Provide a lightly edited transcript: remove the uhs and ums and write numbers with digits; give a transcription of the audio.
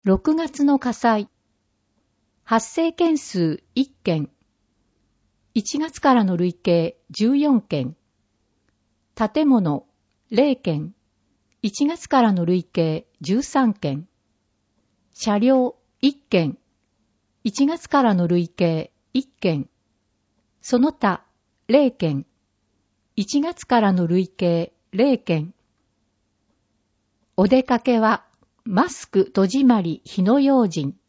6月の火災。発生件数1件。1月からの累計14件。建物0件。1月からの累計13件。車両1件。1月からの累計1件。その他0件。1月からの累計0件。お出かけはマスク戸締まり火の用心。